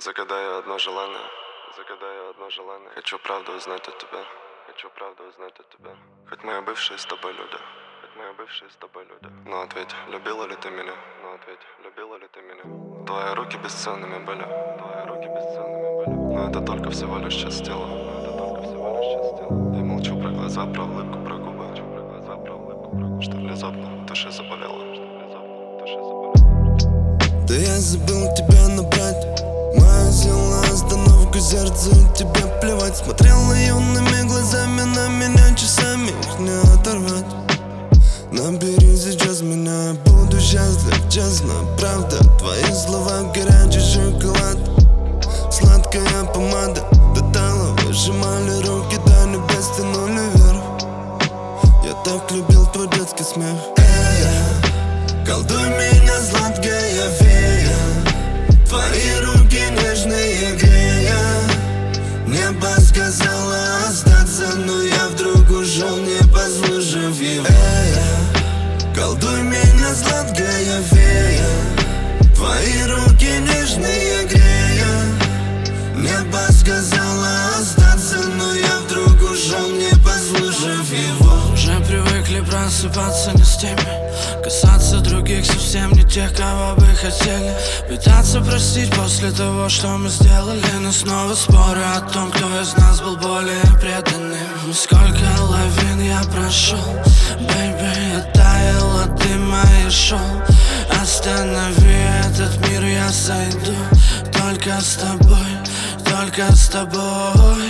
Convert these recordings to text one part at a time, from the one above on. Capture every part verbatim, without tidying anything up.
Загадаю одно желание, загадаю одно желание. Хочу правду узнать от тебя, хочу правду узнать от тебя. Хоть мои бывшие с тобой люди, хоть мои бывшие с тобой люди. Но ответь, любила ли ты меня? Но ответь, любила ли ты меня? Твои руки бесценными были, твои руки бесценными были. Но это только всего лишь часть тела, но это только всего лишь часть тела. Я молчу про глаза, про улыбку, про губы, молчу про глаза, про улыбку, про губы. Что внезапно в душе заболело, что внезапно в душе заболело. Да я забыл тебя набрать. Моя сила остановка сердца, тебе плевать. Смотрела юными глазами на меня, часами их не оторвать. Набери сейчас меня, я буду счастлив, честно, правда. Твои слова горячий шоколад, сладкая помада. До тала выжимали руки, до небес тянули вверх. Я так любил твой детский смех. Эй, колдуй меня, сладкая фея. Твои руки нежные грея. Небо сказала остаться, но я вдруг ушел, не послушав его. Эй, колдуй меня, сладкая фея. Твои руки нежные грея. Небо сказала остаться, но я вдруг ушел, не послушав его. Уже привыкли просыпаться не с теми, касаться других совсем не тех, кого бы хотели. Пытаться простить после того, что мы сделали. Но снова споры о том, кто из нас был более преданным. Сколько лавин я прошел, бэйби, я таял, а ты моя шел. Останови этот мир, я сойду. Только с тобой, только с тобой.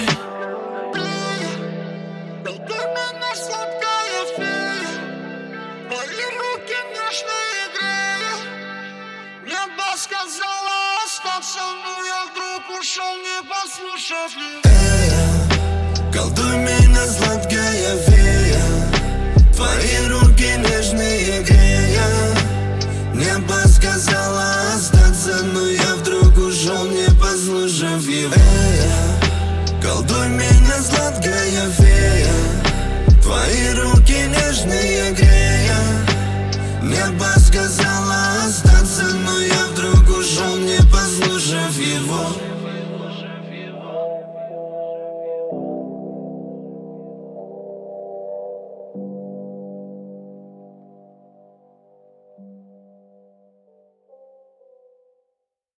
Сказала остаться, но я вдруг ушел, не послушав ее. Эй, колдуй меня, сладкая фея. Твои руки нежные грея. Небо сказала остаться, но я вдруг ушел, не послушав его. Эй, колдуй меня, сладкая фея. Твои руки нежные грея. Небо сказала остаться,